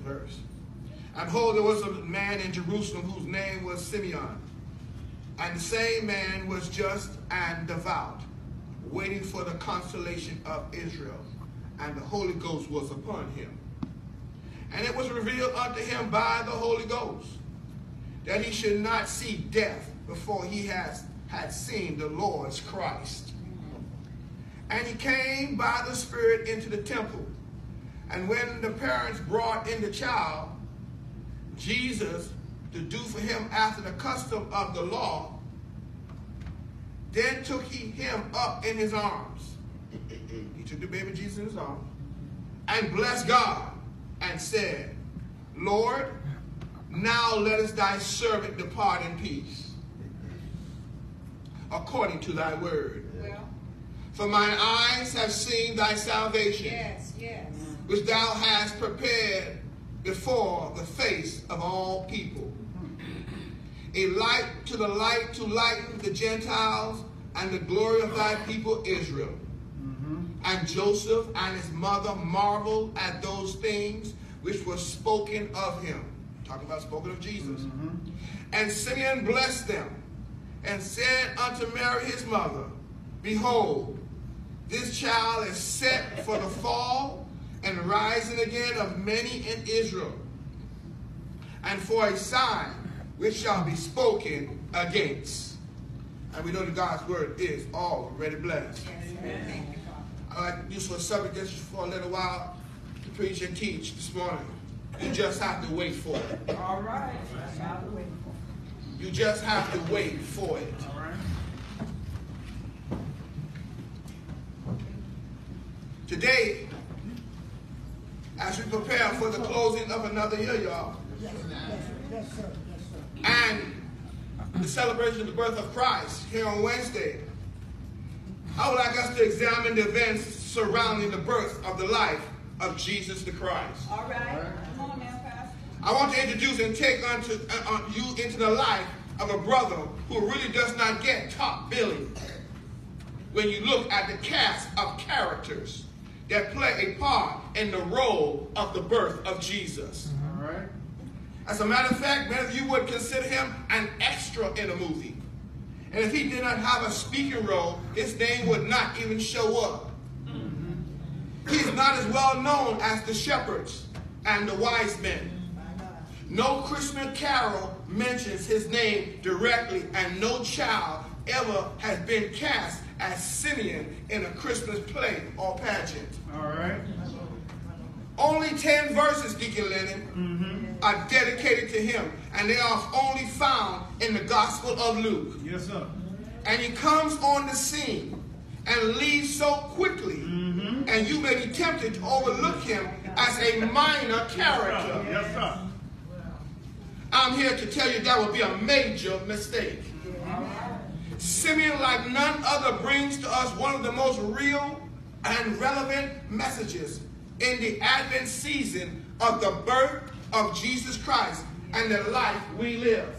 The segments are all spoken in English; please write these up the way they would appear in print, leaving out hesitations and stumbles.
verse. And behold, there was a man in Jerusalem whose name was Simeon. And the same man was just and devout, waiting for the consolation of Israel. And the Holy Ghost was upon him. And it was revealed unto him by the Holy Ghost that he should not see death before he had seen the Lord's Christ. And he came by the Spirit into the temple. And when the parents brought in the child, Jesus, to do for him after the custom of the law, then took he him up in his arms. He took the baby Jesus in his arms and blessed God and said, Lord, now lettest thy servant depart in peace, according to thy word. Well, for mine eyes have seen thy salvation, yes, yes. which thou hast prepared before the face of all people, a light to lighten the Gentiles, and the glory of thy people Israel. And Joseph and his mother marveled at those things which were spoken of him. Talking about spoken of Jesus. And Simeon blessed them, and said unto Mary his mother, Behold, this child is set for the fall and rising again of many in Israel, and for a sign which shall be spoken against. And we know that God's word is already blessed. Amen. I like to use for a subject just for a little while to preach and teach this morning. You just have to wait for it. All right. Have to wait for it. You just have to wait for it. All right. Today, as we prepare for the closing of another year, y'all, and the celebration of the birth of Christ here on Wednesday, I would like us to examine the events surrounding the birth of the life of Jesus the Christ. All right. Come on now, Pastor. I want to introduce and take you into the life of a brother who really does not get top billing when you look at the cast of characters that play a part in the role of the birth of Jesus. All right. As a matter of fact, many of you would consider him an extra in a movie. And if he did not have a speaking role, his name would not even show up. He is not as well known as the shepherds and the wise men. No Christmas carol mentions his name directly, and no child ever has been cast as Simeon in a Christmas play or pageant. All right. Only 10 verses, Deacon Lennon, are dedicated to him, and they are only found in the Gospel of Luke. Yes, sir. And he comes on the scene and leaves so quickly, and you may be tempted to overlook him as a minor character. Yes, sir. I'm here to tell you that would be a major mistake. Simeon, like none other, brings to us one of the most real and relevant messages in the Advent season of the birth of Jesus Christ and the life we live.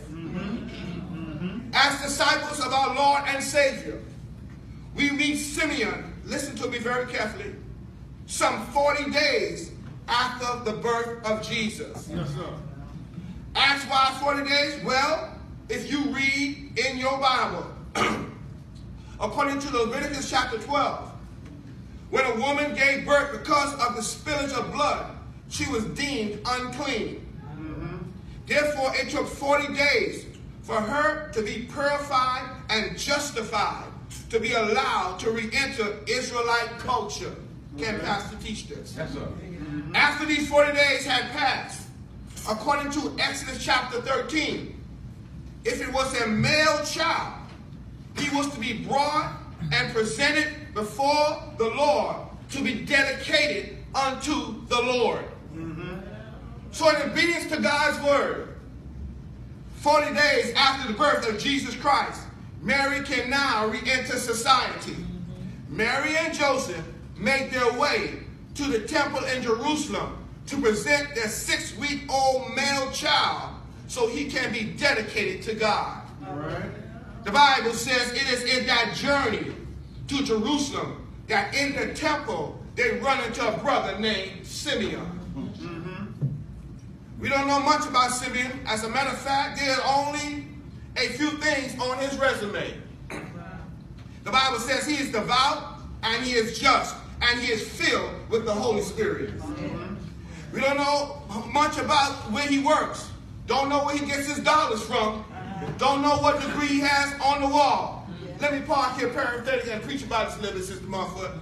As disciples of our Lord and Savior, we meet Simeon, listen to me very carefully, some 40 days after the birth of Jesus. Yes, sir. Ask why 40 days? Well, if you read in your Bible, according to Leviticus chapter 12, when a woman gave birth because of the spillage of blood, she was deemed unclean. Therefore, it took 40 days for her to be purified and justified to be allowed to re-enter Israelite culture. Can Pastor teach this? Yes, sir. After these 40 days had passed, according to Exodus chapter 13, if it was a male child, he was to be brought and presented before the Lord to be dedicated unto the Lord. So in obedience to God's word, 40 days after the birth of Jesus Christ, Mary can now re-enter society. Mary and Joseph made their way to the temple in Jerusalem to present their 6-week-old male child so he can be dedicated to God. All right. The Bible says it is in that journey to Jerusalem that in the temple they run into a brother named Simeon. We don't know much about Simeon. As a matter of fact, there's only a few things on his resume. The Bible says he is devout and he is just and he is filled with the Holy Spirit. We don't know much about where he works. Don't know where he gets his dollars from. Don't know what degree he has on the wall. Let me park here parenthetically and preach about this a little bit, Sister Martha.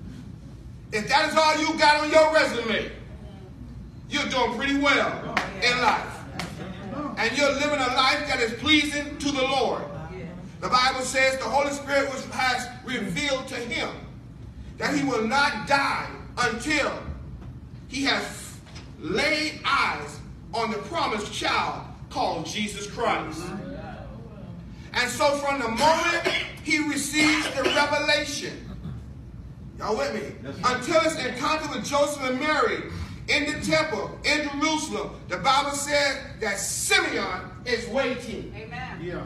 If that is all you got on your resume, you're doing pretty well in life. And you're living a life that is pleasing to the Lord. The Bible says the Holy Spirit has revealed to him that he will not die until he has laid eyes on the promised child called Jesus Christ. And so from the moment he receives the revelation, y'all with me? Until his encounter with Joseph and Mary in the temple in Jerusalem, the Bible says that Simeon is waiting. Amen. Yeah.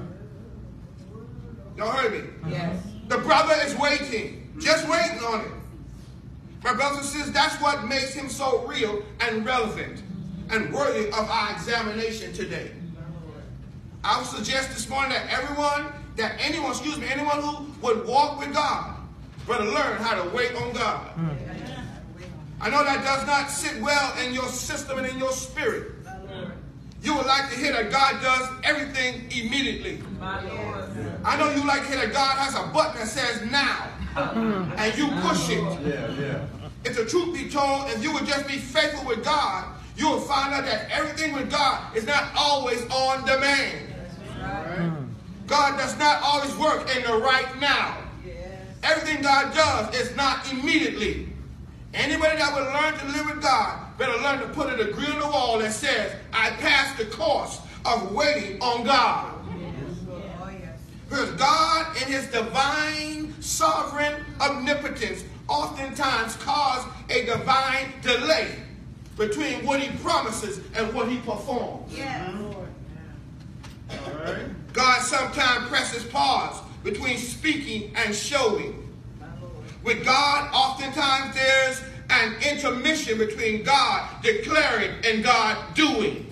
Y'all heard me? Yes. The brother is waiting, just waiting on it. My brothers and sisters, that's what makes him so real and relevant and worthy of our examination today. I would suggest this morning that anyone who would walk with God better learn how to wait on God. I know that does not sit well in your system and in your spirit. You would like to hear that God does everything immediately. I know you like to hear that God has a button that says now, and you push it. If the truth be told, if you would just be faithful with God, you will find out that everything with God is not always on demand. God does not always work in the right now. Everything God does is not immediately. Anybody that would learn to live with God better learn to put a degree on the wall that says, I passed the course of waiting on God. Because God in his divine, sovereign omnipotence oftentimes cause a divine delay between what he promises and what he performs. God sometimes presses pause between speaking and showing. With God, oftentimes there's an intermission between God declaring and God doing.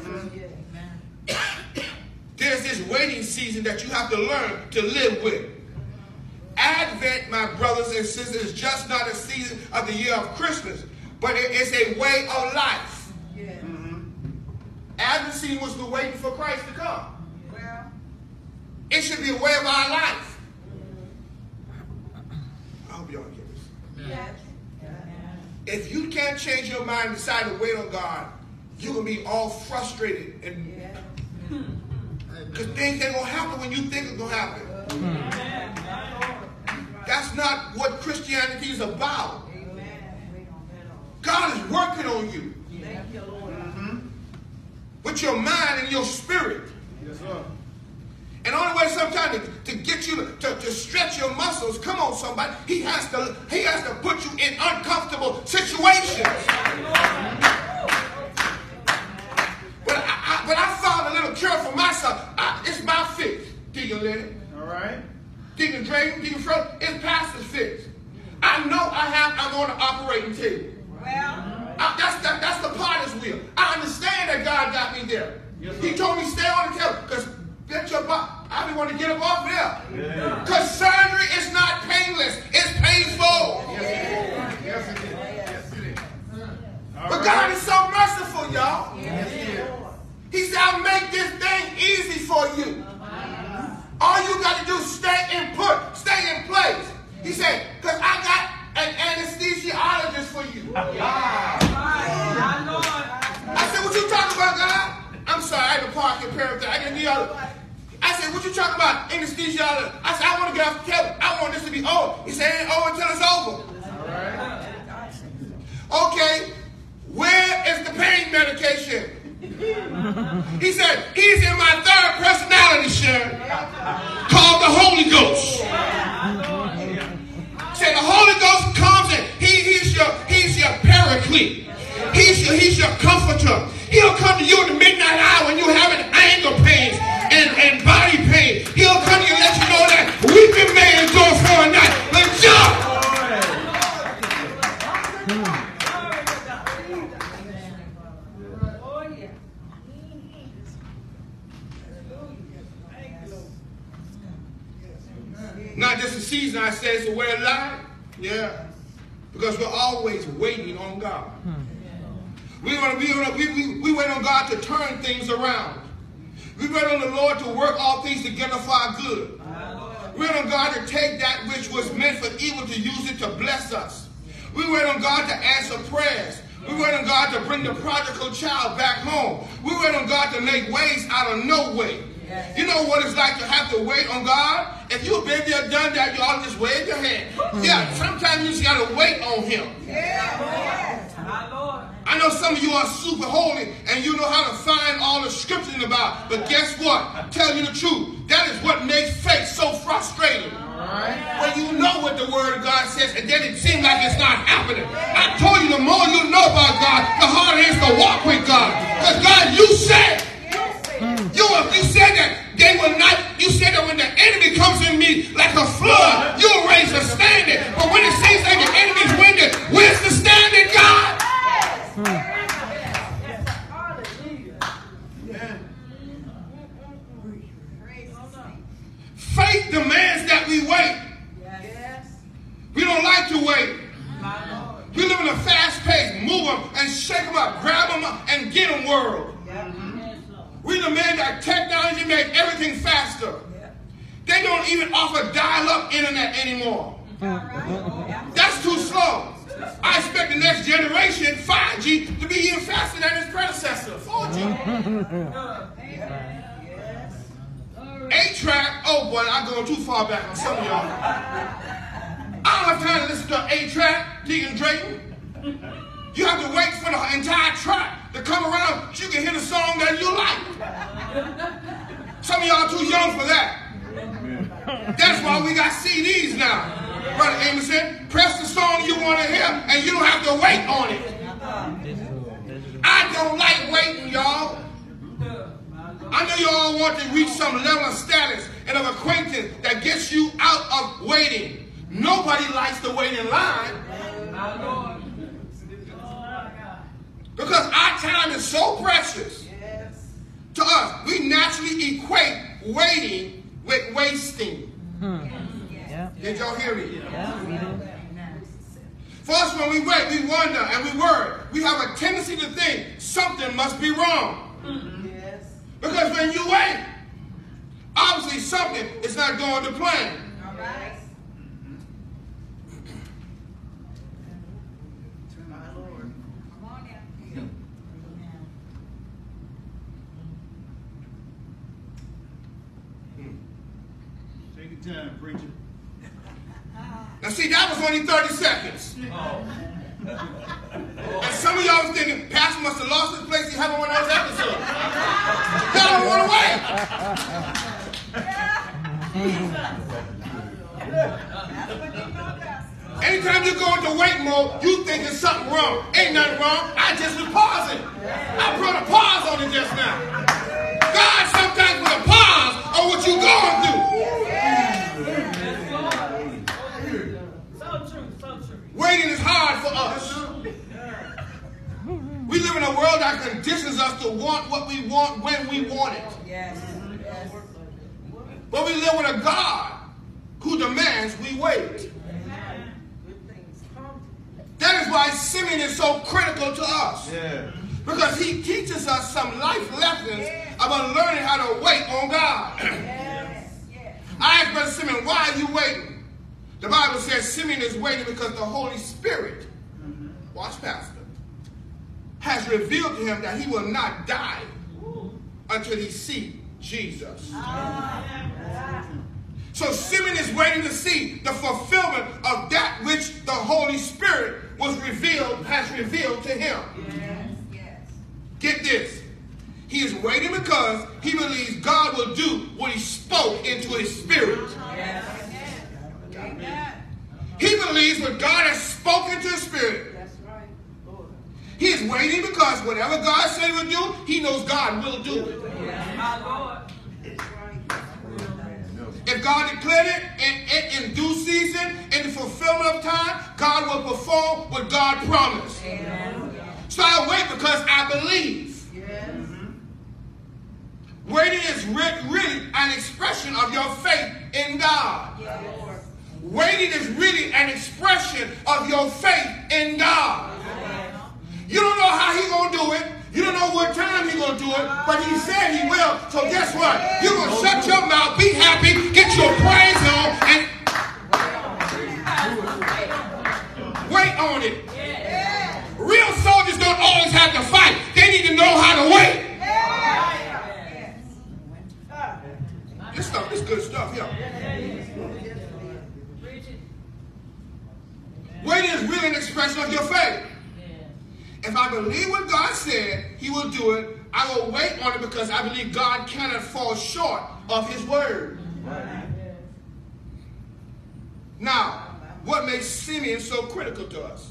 There's this waiting season that you have to learn to live with. Advent, my brothers and sisters, is just not a season of the year of Christmas, but it is a way of life. Advent season was the waiting for Christ to come. It should be a way of our life. I hope y'all get this. If you can't change your mind and decide to wait on God, you're going to be all frustrated. Because things ain't going to happen when you think it's going to happen. That's not what Christianity is about. God is working on you. With your mind and your spirit. Yes, sir. And the only way sometimes to get you to stretch your muscles, come on somebody, he has to put you in uncomfortable situations. But I found a little cure for myself. It's my fix, Deacon Lenny. All right. Deacon Drayton, Deacon Fro, it's Pastor's fix. I know I'm on the operating table. That's the potter's wheel. I understand that God got me there. Yes, he told me stay on the table because get your butt. I be wanting to get up off there. Because surgery is not painless. It's painful. Yes, it is. Yes, it is. But God is so merciful, y'all. He said, I'll make this thing easy for you. All you got to do is stay in place. He said, because I got an anesthesiologist for you. I said, what you talking about, God? I'm sorry, I had to park in parenthetic. I didn't need all the... I said, what you talking about? Anesthesiologist. I said, I want to get off the table. I want this to be over. He said, it ain't over until it's over. Okay, where is the pain medication? He said, he's in my third personality, Sharon, called the Holy Ghost. Say the Holy Ghost comes in. He's your paraclete. He's your comforter. He'll come to you in the midnight hour when you're having anger pains and body pain. He'll come to you and let you know that weeping may endure for a night, but joy. Hallelujah. Not just a season, I say it's a way of life. Yeah. Because we're always waiting on God. We wait on God to turn things around. We wait on the Lord to work all things together for our good. We wait on God to take that which was meant for evil to use it to bless us. We wait on God to answer prayers. We wait on God to bring the prodigal child back home. We wait on God to make ways out of no way. You know what it's like to have to wait on God? If you've been there, done that, you ought to just wave your hand. Yeah, sometimes you just got to wait on Him. I know some of you are super holy and you know how to find all the scriptures in the Bible. But guess what? Tell you the truth. That is what makes faith so frustrating. When you know what the Word of God says and then it seems like it's not happening. I told you the more you know about God, the harder it is to walk with God. Because God, you said. You said that they will not, you said that when the enemy comes in me like a flood, you'll raise a standard. But when it seems like the enemy's winning, where's the standard, God? Faith demands that we wait. We don't like to wait. We live in a fast pace, move them and shake them up, grab them up and get them world. We demand that technology make everything faster. They don't even offer dial-up internet anymore. That's too slow. I expect the next generation, 5G, to be even faster than its predecessor, 4G. 8-track, oh boy, I'm going too far back on some of y'all. I don't have time to listen to an 8-track, Deacon Drayton. You have to wait for the entire track to come around so you can hear the song that you like. Some of y'all too young for that. That's why we got CDs now. Brother Emerson, press the song you want to hear and you don't have to wait on it. I don't like waiting, y'all. I know you all want to reach some level of status and of acquaintance that gets you out of waiting. Nobody likes to wait in line. Because our time is so precious to us. We naturally equate waiting with wasting. Did y'all hear me? For us, when we wait, we wonder and we worry. We have a tendency to think something must be wrong. Because when you wait, obviously something is not going to plan. Take your time, preacher. Now see, that was only 30 seconds. And some of y'all was thinking, Pastor must have lost his place in heaven one of those episodes. Y'all don't want to wait. Anytime you go into wait mode, you think there's something wrong. Ain't nothing wrong. I just was pausing. I put a pause on it just now. God sometimes put a pause on what you're going through. Waiting is hard for us. We live in a world that conditions us to want what we want when we want it. But we live with a God who demands we wait. That is why Simeon is so critical to us. Because he teaches us some life lessons about learning how to wait on God. I asked Brother Simeon, why are you waiting? The Bible says Simeon is waiting because the Holy Spirit, watch Pastor, has revealed to him that he will not die until he sees Jesus. So Simeon is waiting to see the fulfillment of that which the Holy Spirit has revealed to him. Get this. He is waiting because he believes God will do what he spoke into his spirit. He believes what God has spoken to his spirit. He is waiting because whatever God said he would do, he knows God will do it. If God declared it in due season, in the fulfillment of time, God will perform what God promised. So I wait because I believe. Waiting is really an expression of your faith in God. Yes. Waiting is really an expression of your faith in God. You don't know how He's going to do it. You don't know what time He's going to do it. But He said He will. So guess what? You're going to shut your mouth, be happy, get your praise on, and wait on it. Real soldiers don't always have to fight. They need to know how to wait. This good stuff here. Waiting is really an expression of your faith. If I believe what God said He will do it, I will wait on it because I believe God cannot fall short of His word. Now, what makes Simeon so critical to us?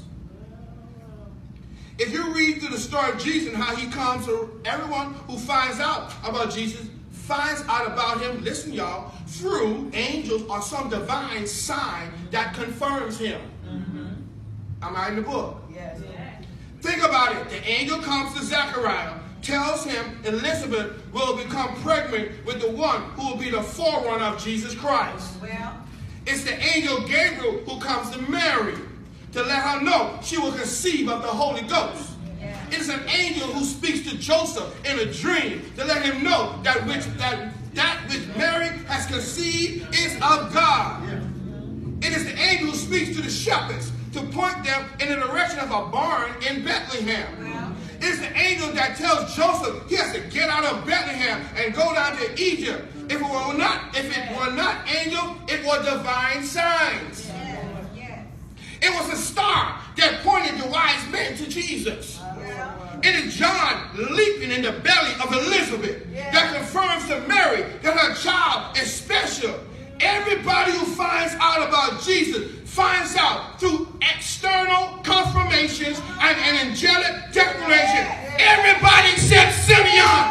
If you read through the story of Jesus and how He comes to everyone who finds out about Jesus, finds out about Him, listen y'all, through angels or some divine sign that confirms Him. Am I in the book? Yes. Think about it. The angel comes to Zechariah, tells him Elizabeth will become pregnant with the one who will be the forerunner of Jesus Christ. Well, It's the angel Gabriel who comes to Mary to let her know she will conceive of the Holy Ghost. It's an angel who speaks to Joseph in a dream to let him know that which Mary has conceived is of God. It is the angel who speaks to the shepherds to point them in the direction of a barn in Bethlehem. It's the angel that tells Joseph he has to get out of Bethlehem and go down to Egypt. If it were not angel, it was divine signs. It was a star that pointed the wise men to Jesus. It is John leaping in the belly of Elizabeth that confirms to Mary that her child is special. Everybody who finds out about Jesus finds out through external confirmations and an angelic declaration. Everybody except Simeon.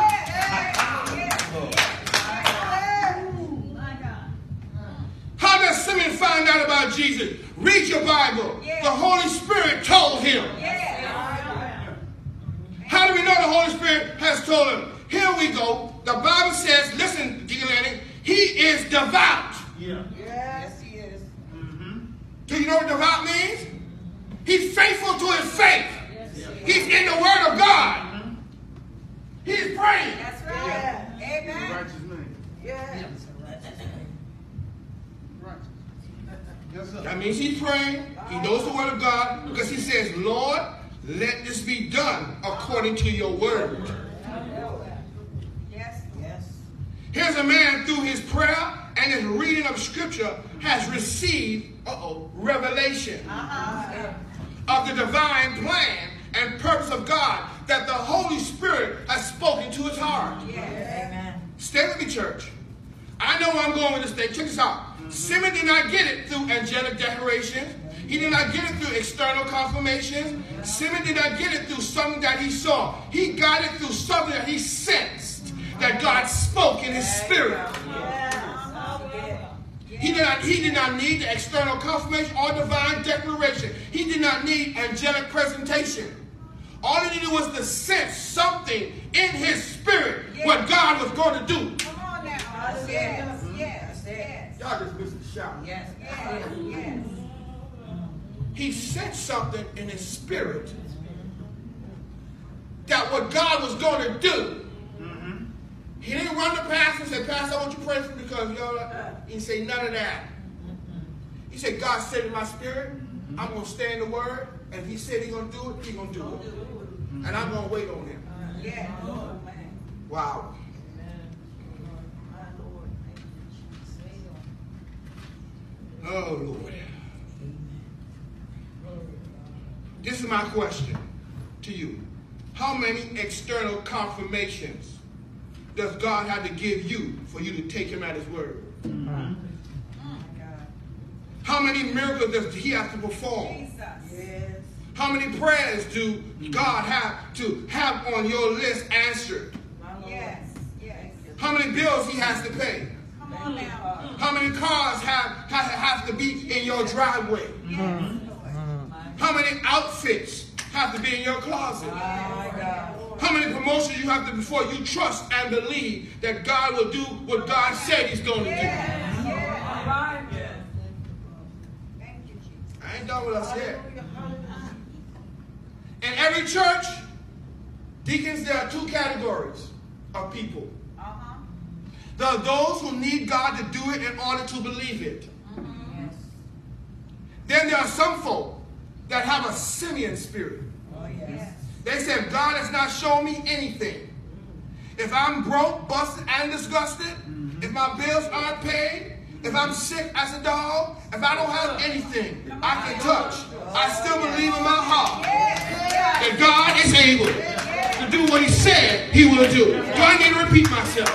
How does Simeon find out about Jesus? Read your Bible. The Holy Spirit told him. How do we know the Holy Spirit has told him? Here we go. The Bible says, listen, Deacon Lenny, he is devout. Yes, he is. Do you know what devout means? He's faithful to his faith. He's in the Word of God. He's praying. That's right. Amen. Righteous man. Yes. Righteous. Yes, sir. That means he's praying. He knows the Word of God because he says, Lord, let this be done according to your word. Yes. Here's a man through his prayer and his reading of Scripture has received revelation of the divine plan and purpose of God that the Holy Spirit has spoken to his heart. Amen. Stay with me, church. I know where I'm going with this thing. Check this out. Simeon did not get it through angelic declarations. He did not get it through external confirmations. Simeon did not get it through something that he saw. He got it through something that he sensed that God spoke in his spirit. He did not need the external confirmation or divine declaration. He did not need angelic presentation. All he needed was to sense something in his spirit what God was going to do. Come on now. Yes. Y'all just missed the shout. Yes. He sensed something in his spirit that what God was going to do. He didn't run to pastor and say, Pastor, I want you to pray for me because he didn't say none of that. He said, God said in my spirit, I'm going to stay in the word, and if he said he's going to do it, he's going to do it. And I'm going to wait on him. Wow. Oh, Lord. This is my question to you. How many external confirmations does God have to give you for you to take him at his word? How many miracles does he have to perform? How many prayers do God have to have on your list answered? How many bills he has to pay? How many cars have to be in your driveway? How many outfits have to be in your closet? How many promotions you have to before you trust and believe that God will do what God said he's going to do? I ain't done with us yet. In every church, deacons, there are two categories of people. There are those who need God to do it in order to believe it. Then there are some folk that have a Simeon spirit. They said, God has not shown me anything. If I'm broke, busted, and disgusted, if my bills aren't paid, if I'm sick as a dog, if I don't have anything I can touch, I still believe in my heart that God is able to do what he said he will do. Do I need to repeat myself?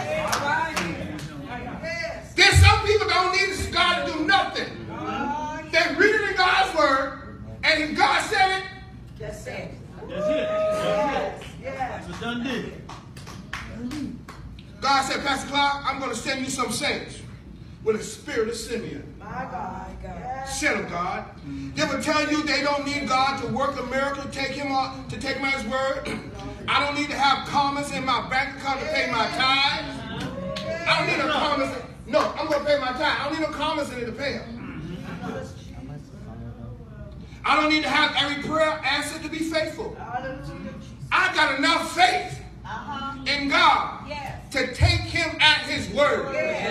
There's some people that don't need God to do nothing. They read it in God's word, and if God said it, That's it. That's it. That's a done deal. God said, Pastor Clark, I'm going to send you some saints with a spirit of Simeon. My God. Send them, God. They will tell you they don't need God to work a miracle, to take him at his word. I don't need to have commas in my bank account to pay my tithes. I don't need no commas. No, I'm going to pay my tithe. I don't need no commas in it to pay them. I don't need to have every prayer answered to be faithful. I got enough faith in God to take him at his word.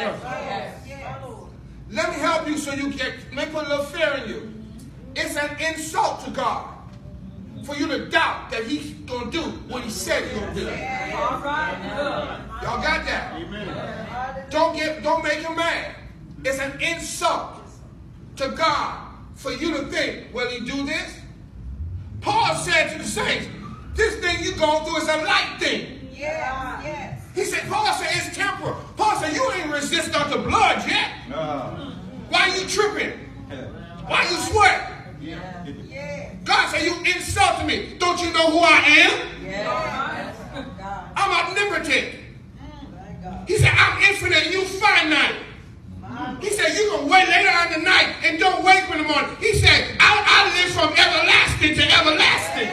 Let me help you so you get, let me put a little fear in you. It's an insult to God for you to doubt that he's going to do what he said he's going to do. Y'all got that? Amen. Don't make him mad. It's an insult to God for you to think, will he do this? Paul said to the saints, this thing you're going through is a light thing. He said, Paul said it's temporal. Paul said, you ain't resist unto blood yet. No. Why you tripping? Why you sweat? God said, you insulted me. Don't you know who I am? I'm omnipotent. He said, I'm infinite, you finite. He said, you can wait later on the night and don't wake in the morning. He said, I live from everlasting to everlasting.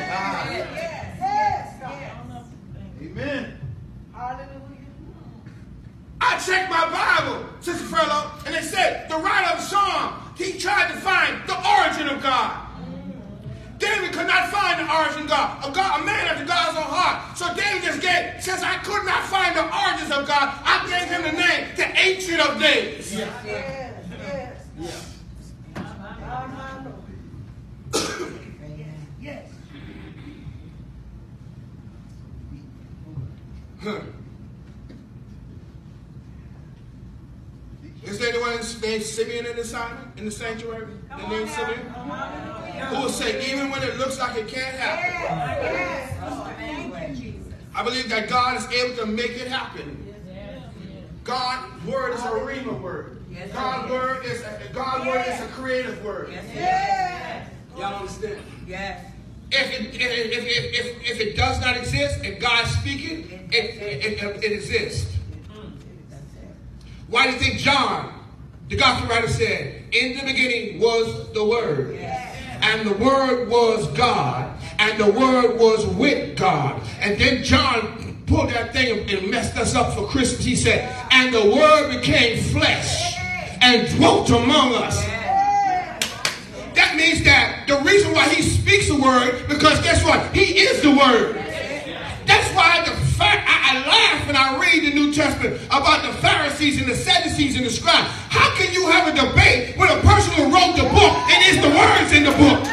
Amen. I checked my Bible, Sister Furlow, and they said the writer of Psalm, he tried to find the origin of God. David could not find the origin of God. A man after God's own heart. So David just gave, since I could not find the origins of God, I gave him the name, the Ancient of Days. Is there anyone named Simeon in the sanctuary? The name Simeon? Who will say, even when it looks like it can't happen, I believe that God is able to make it happen. God's word is a rhema word. God's word is a creative word. Y'all understand? If it does not exist, if God's speaking, it exists. Why do you think John, the gospel writer, said, in the beginning was the Word, and the Word was God, and the Word was with God. And then John pulled that thing and messed us up for Christmas. He said, and the Word became flesh and dwelt among us. That means that the reason why he speaks the Word, because guess what? He is the Word. That's why I laugh when I read the New Testament about the Pharisees and the Sadducees and the scribes. How can you have a debate with a person who wrote the book and it's the words in the book?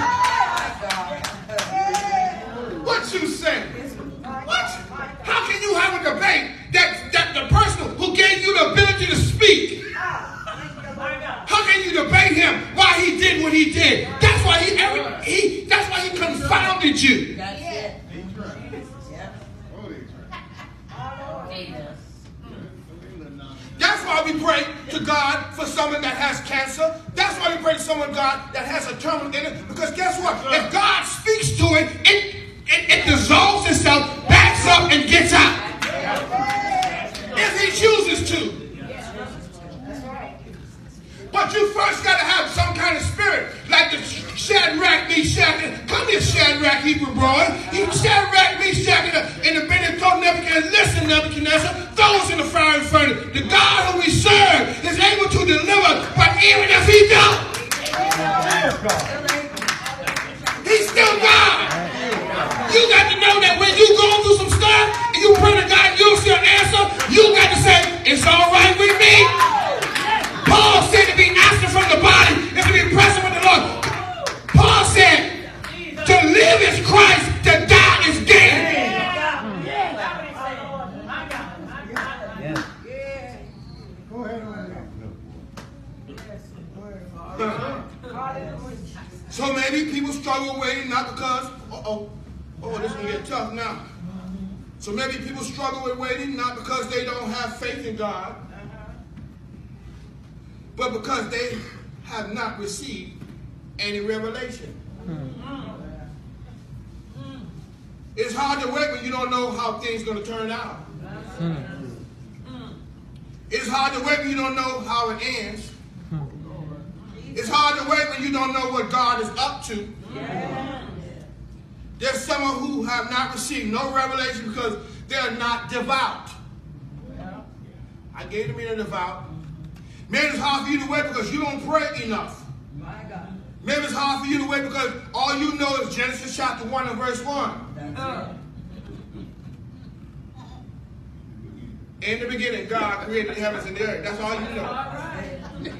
What you say? What? How can you have a debate that the person who gave you the ability to speak? How can you debate him why he did what he did? That's why he confounded you. That's why we pray to God for someone that has cancer. That's why we pray to someone, God, that has a terminal illness. Because guess what? If God speaks to it, it dissolves itself, backs up, and gets out. If he chooses to. But you first got to have some kind of spirit. Like the Shadrach, Meshach. Come here, Shadrach, Hebrew boy. Shadrach, Meshach. maybe people struggle waiting not because, this is going to get tough now. So maybe people struggle with waiting not because they don't have faith in God, but because they have not received any revelation. It's hard to wait when you don't know how things are going to turn out. It's hard to wait when you don't know how it ends. It's hard to wait when you don't know what God is up to. There's someone who have not received no revelation because they're not devout. I gave the meaning of devout. Maybe it's hard for you to wait because you don't pray enough. Maybe it's hard for you to wait because all you know is Genesis chapter 1 and verse 1. In the beginning, God created the heavens and the earth. That's all you know.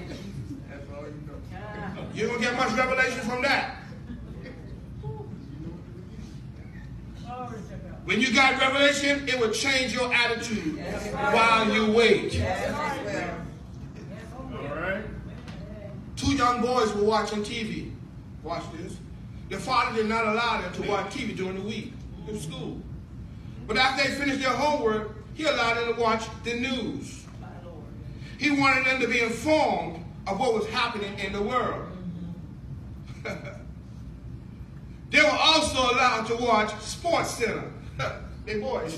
You don't get much revelation from that. When you got revelation, it will change your attitude while you wait. All right. Two young boys were watching TV. Watch this. Their father did not allow them to watch TV during the week in school. But after they finished their homework, he allowed them to watch the news. He wanted them to be informed of what was happening in the world. They were also allowed to watch Sports Center. They boys.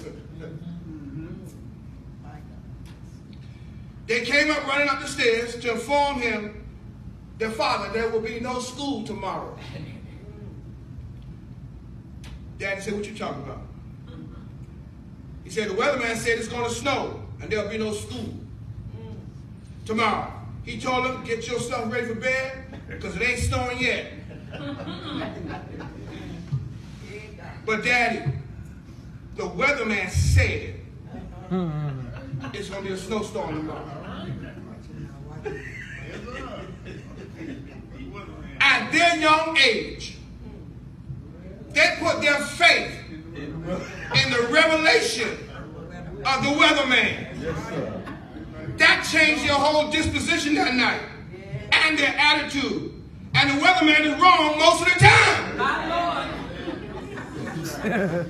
They came up running up the stairs to inform him, their father, there will be no school tomorrow. Daddy said, what you talking about? He said, the weatherman said it's going to snow and there'll be no school tomorrow. He told them, get your stuff ready for bed because it ain't snowing yet. But Daddy, the weatherman said it's going to be a snowstorm tomorrow. At their young age, they put their faith in the revelation of the weatherman. That changed their whole disposition that night and their attitude. And the weatherman is wrong most of the time. My Lord.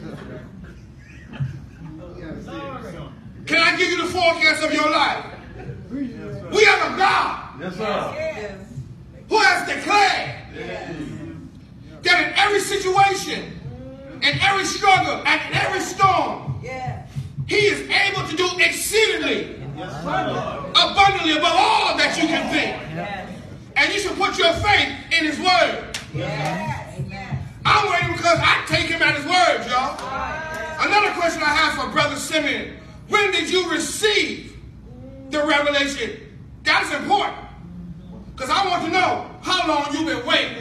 Can I give you the forecast of your life? We have a God who has declared that in every situation, in every struggle, and in every storm, He is able to do exceedingly, abundantly above all that you can think. And you should put your faith in His word. I'm waiting because I take Him at His word, y'all. Another question I have for Brother Simeon. When did you receive the revelation? That is important. Because I want to know how long you've been waiting.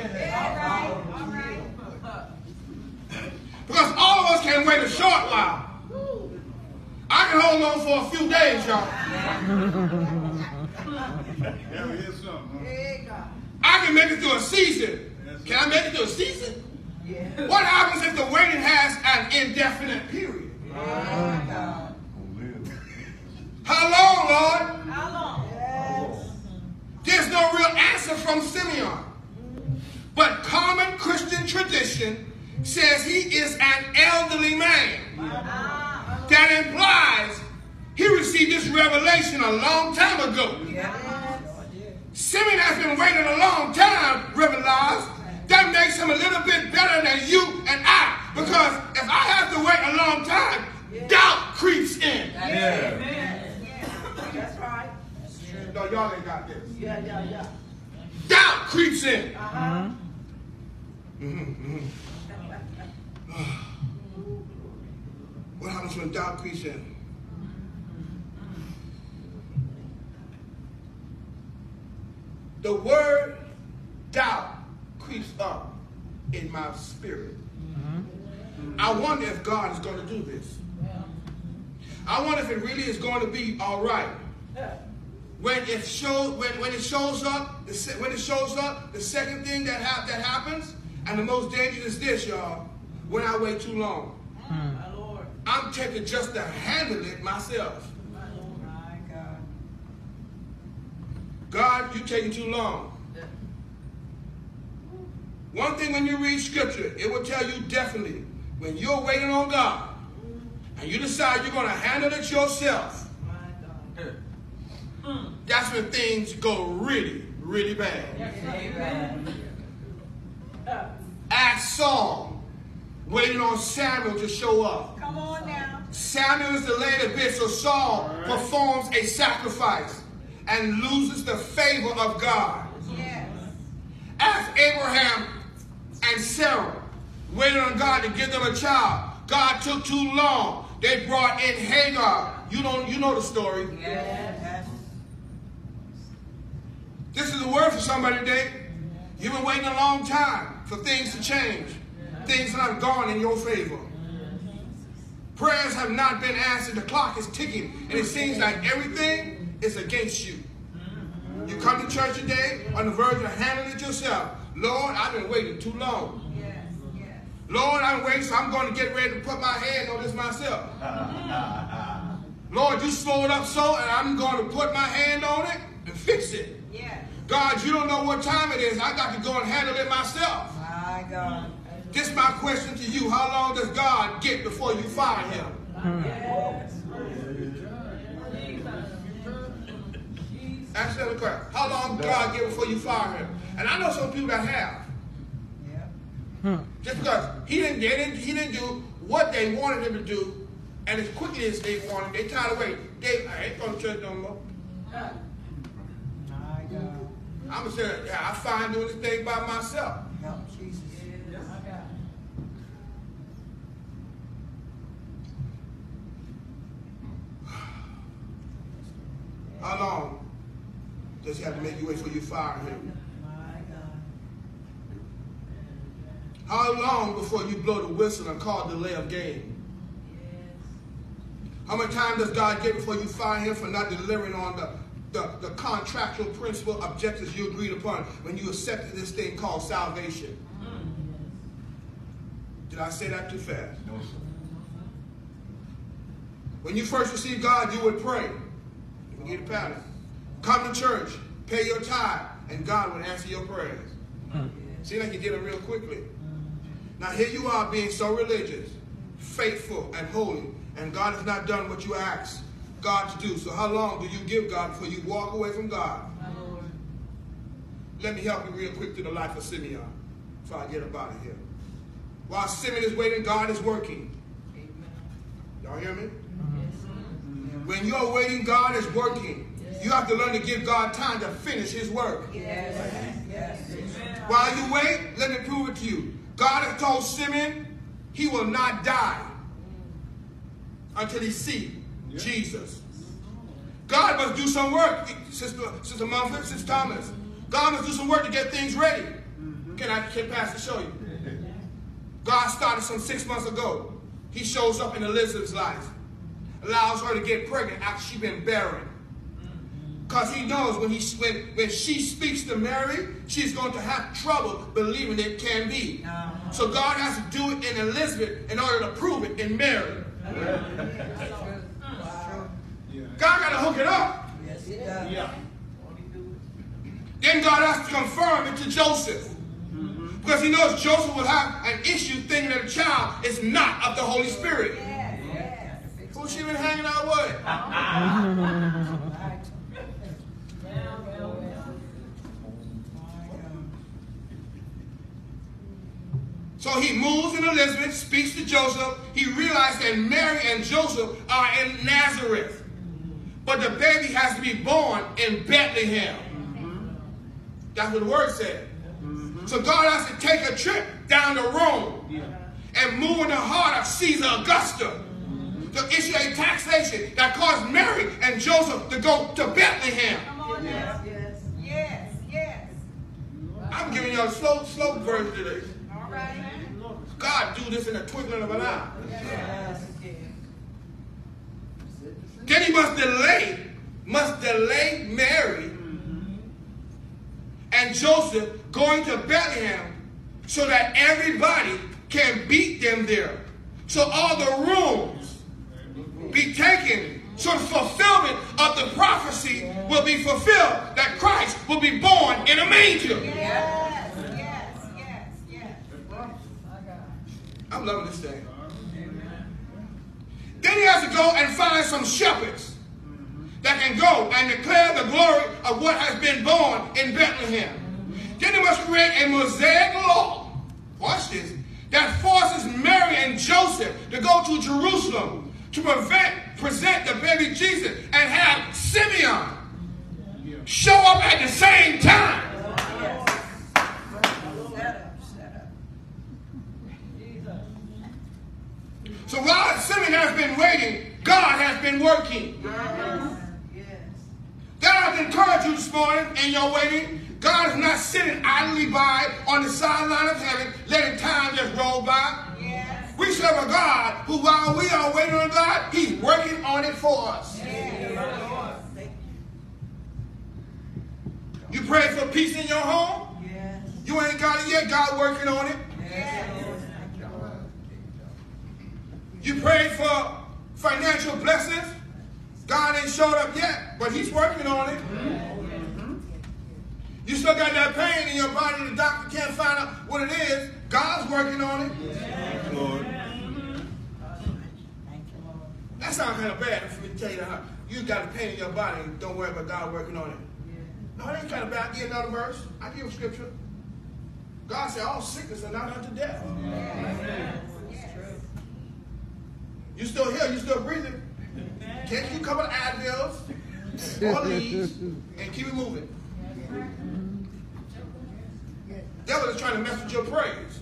Because all of us can wait a short while. I can hold on for a few days, y'all. I can make it through a season. Can I make it through a season? What happens if the waiting has an indefinite period? How long, Lord? How long? There's no real answer from Simeon. But common Christian tradition says he is an elderly man. That implies he received this revelation a long time ago. Simeon has been waiting a long time, Reverend Lars. That makes him a little bit better than you and I. Because if I have to wait a long time, doubt creeps in. That's right. No, y'all ain't got this. Doubt creeps in. What happens when doubt creeps in? The word doubt creeps up in my spirit. I wonder if God is going to do this. I wonder if it really is going to be all right. When it shows up, the second thing that happens, and the most dangerous is this, y'all. When I wait too long, I'm taking just to handle it myself. God, you taking too long. One thing when you read scripture, it will tell you definitely when you're waiting on God and you decide you're going to handle it yourself, that's when things go really, really bad. Ask Saul, waiting on Samuel to show up. Come on now. Samuel is delayed a bit, so Saul performs a sacrifice and loses the favor of God. Yes. Ask Abraham and Sarah, waiting on God to give them a child. God took too long. They brought in Hagar. You know the story. Yes. This is a word for somebody today. You've been waiting a long time for things to change. Things that have gone in your favor. Prayers have not been answered. The clock is ticking. And it seems like everything is against you. You come to church today on the verge of handling it yourself. Lord, I've been waiting too long. Yes. Yes. Lord, I'm waiting, so I'm going to get ready to put my hand on this myself. Lord, you slow it up so, and I'm going to put my hand on it and fix it. Yes. God, you don't know what time it is. I got to go and handle it myself. My God. This is my question to you. How long does God get before you fire him? Yes. Ask that question. How long does God get before you fire him? And I know some people that have. Yeah. Just because he didn't do what they wanted him to do, and as quickly as they wanted, they tired of waiting. I ain't going to church no more. My God. I'm going to say, yeah, I fine doing this thing by myself. Help Jesus. How long does he have to make you wait before you fire him? My God. How long before you blow the whistle and call delay of game? How much time does God get before you fire him for not delivering on the contractual principle objectives you agreed upon when you accepted this thing called salvation? Did I say that too fast? No, sir. When you first received God, you would pray. You get a pattern. Come to church, pay your tithe, and God would answer your prayers. Seems like you did it real quickly. Now here you are being so religious, faithful, and holy, and God has not done what you asked God to do. So how long do you give God before you walk away from God? Let me help you real quick to the life of Simeon before I get up out of here. While Simeon is waiting, God is working. Y'all hear me? When you're waiting, God is working. You have to learn to give God time to finish his work. Yes. Yes. While you wait, let me prove it to you. God has told Simeon he will not die until he sees Jesus. God must do some work, Sister Mumford, Sister Thomas. God must do some work to get things ready. Can Pastor show you? God started some 6 months ago. He shows up in Elizabeth's life. Allows her to get pregnant after she's been barren. Because he knows when she speaks to Mary, she's going to have trouble believing it can be. So God has to do it in Elizabeth in order to prove it in Mary. God got to hook it up. Yes, he does. Yeah. Then God has to confirm it to Joseph. Because he knows Joseph will have an issue thinking that the child is not of the Holy Spirit. Who's she been hanging out with? So he moves in Elizabeth, speaks to Joseph. He realized that Mary and Joseph are in Nazareth. But the baby has to be born in Bethlehem. That's what the word said. So God has to take a trip down to Rome and move in the heart of Caesar Augusta to issue a taxation that caused Mary and Joseph to go to Bethlehem. Yes. I'm giving you a slow version today. All right. God do this in a twinkling of an eye. Yes. Then he must delay Mary and Joseph going to Bethlehem so that everybody can beat them there. So all the rooms be taken. So the fulfillment of the prophecy will be fulfilled that Christ will be born in a manger. Yes. I'm loving this thing. Then he has to go and find some shepherds that can go and declare the glory of what has been born in Bethlehem. Then he must create a Mosaic law, watch this, that forces Mary and Joseph to go to Jerusalem to present the baby Jesus and have Simeon show up at the same time. So while Simeon has been waiting, God has been working. That I can encourage you this morning in your waiting. God is not sitting idly by on the sideline of heaven, letting time just roll by. Yes. We serve a God who, while we are waiting on God, he's working on it for us. Yes. You pray for peace in your home? Yes. You ain't got it yet, God working on it. Yes. You pray for financial blessings? God ain't showed up yet, but he's working on it. You still got that pain in your body, the doctor can't find out what it is. God's working on it. Yes, Lord. That sounds kind of bad for me to tell you that you got a pain in your body and don't worry about God working on it. No, it ain't kind of bad. I'll give you another verse. I'll give you a scripture. God said all sickness are not unto death. You still here, you still breathing. Take you a couple of Advils or leaves and keep it moving. Devil is trying to mess with your praise.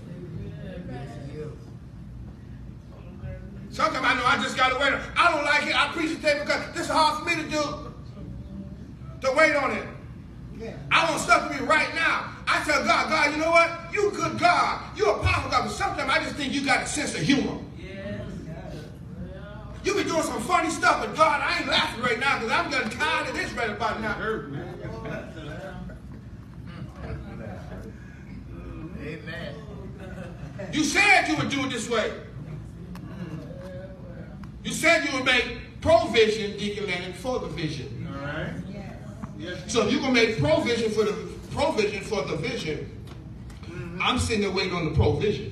Sometimes I know I just got to wait. I don't like it. I appreciate it because this is hard for me to do. To wait on it. I want stuff to be right now. I tell God, God, you know what? You a good God. You're a powerful God. But sometimes I just think you got a sense of humor. You be doing some funny stuff, but God, I ain't laughing right now because I'm getting tired of this right about now. Amen. You said you would do it this way. You said you would make provision, Deacon Lennon, for the vision. All right. Yes. So if you're gonna make provision for the vision, I'm sitting there waiting on the provision.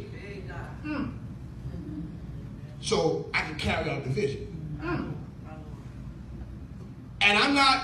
So I can carry out the vision. And I'm not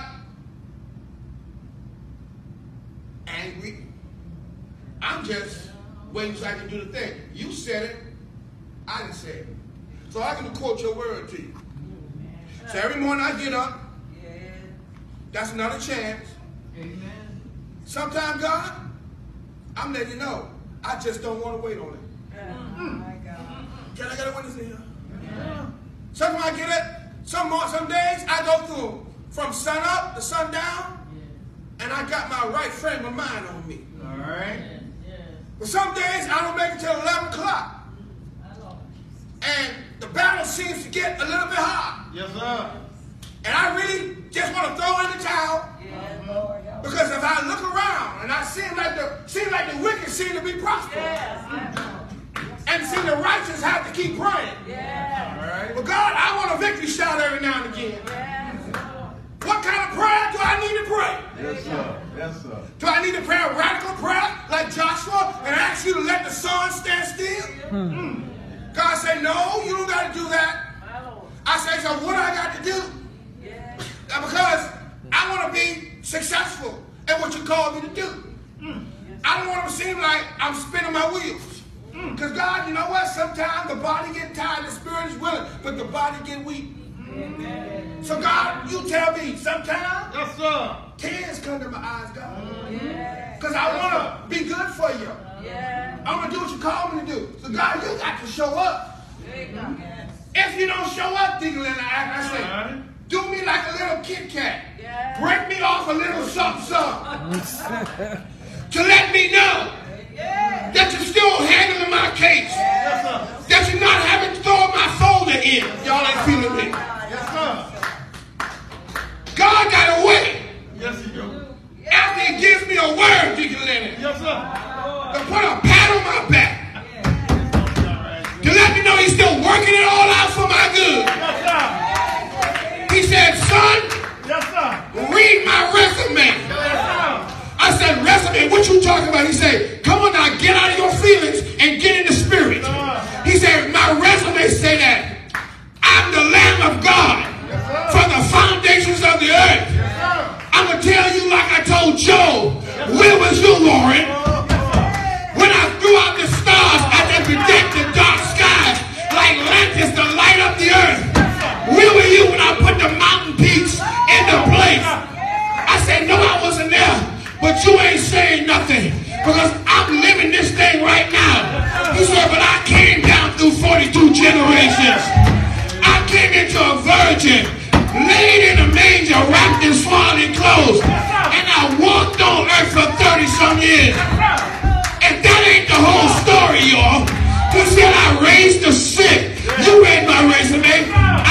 angry. I'm just waiting so I can do the thing. You said it, I didn't say it. So I can quote your word to you. So every morning I get up, that's another chance. Sometimes, God, I'm letting you know, I just don't want to wait on it. Can I get a witness in here? Sometimes I get it. Some days I go through from sun up to sundown, and I got my right frame of mind on me. All right. But some days I don't make it till 11 o'clock. And the battle seems to get a little bit hot. Yes, sir. And I really just want to throw in the towel. Because if I look around and I seem like the wicked seem to be prospering. And see the righteous have to keep praying. But God, I want a victory shout every now and again. What kind of prayer do I need to pray? Yes, sir. Yes, sir. Do I need to pray a radical prayer like Joshua and ask you to let the sun stand still? God said, no, you don't got to do that. I say, so what do I got to do? Because I want to be successful at what you called me to do. I don't want to seem like I'm spinning my wheels. Because God, you know what? Sometimes the body get tired, the spirit is willing, but the body get weak. So God, you tell me, sometimes yes, sir, tears come to my eyes, God. Because I want to be good for you. I'm going to do what you call me to do. So God, you got to show up. If you don't show up, Deacon Lennon, I say, do me like a little Kit Kat. Break me off a little something. To let me know that you're still handling my case. That you're not having to throw my folder in. Y'all ain't feeling me. God got a way. Yes, he do. After he gives me a word, Deacon Lennon, to put a pat on my back. To let me know he's still working it all out for my good. He said, son, read my resume. I said, resume, what you talking about? He said, come on now, get out of your feelings and get in the spirit. He said, this. I came into a virgin, laid in a manger, wrapped in swaddling clothes, and I walked on earth for 30-some years. And that ain't the whole story, y'all. He said I raised the sick. You read my resume.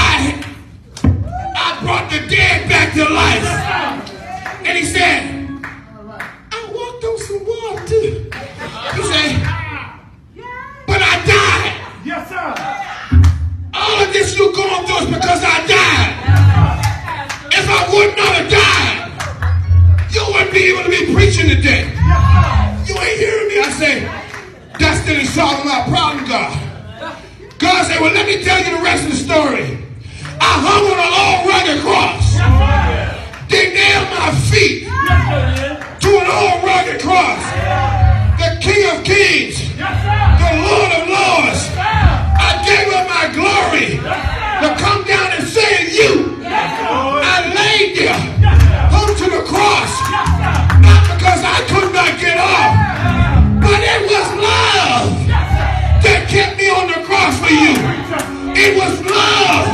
I brought the dead back to life. And he said, I walked on some water too. He said, but I died. Yes, sir. All of this you're going through is because I died. If I would not have died, you wouldn't be able to be preaching today. You ain't hearing me. I say, that's still ain't solving my problem, God. God said, well, let me tell you the rest of the story. I hung on an old rugged cross. They nailed my feet to an old rugged cross. The King of Kings, the Lord of Lords. I gave up my glory to come down and save you. I laid there, hung to the cross, not because I could not get off, but it was love that kept me on the cross for you. It was love.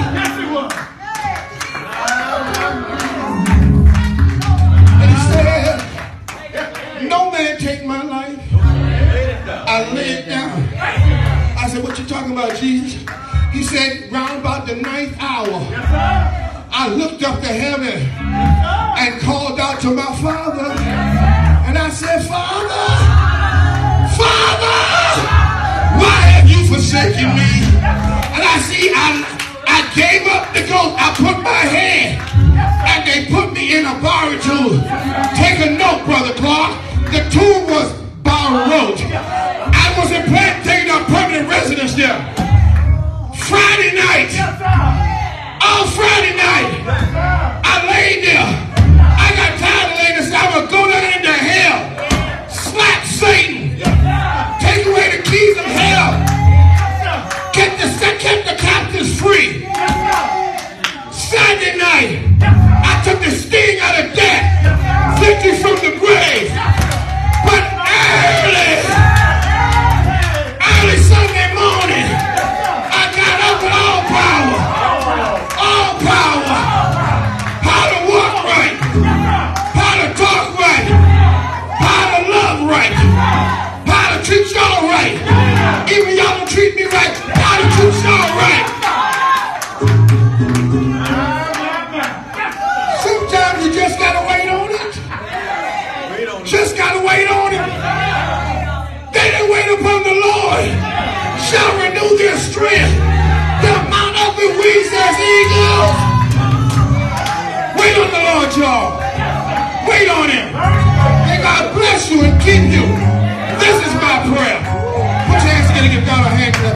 And he said, no man take my life. I lay it down. I said, what you talking about, Jesus? He said, round about the 9th hour, I looked up to heaven and called out to my Father. And I said, Father, why have you forsaken me? And I see, I gave up the ghost. I put my hand, and they put me in a borrowed tomb. Take a note, Brother Clark. The tomb was borrowed. I wasn't planning taking up permanent residence there. Friday night, on Friday night, I laid there. I got tired of laying there, so I would go down into hell, slap Satan, take away the keys of hell, kept the captives free. Saturday night, I took the sting out of death, victory from the grave. But early Sunday morning, I got up with all power, how to walk right, how to talk right, how to love right, how to treat y'all right. Even y'all don't treat me right, how to treat y'all right. Sometimes you just gotta wait on it. Just gotta wait on it. They that wait upon the Lord shall renew their strength. They'll mount up with wings as eagles. Wait on the Lord, y'all. Wait on him. May God bless you and keep you. This is my prayer. Put your hands together, give God a hand clap.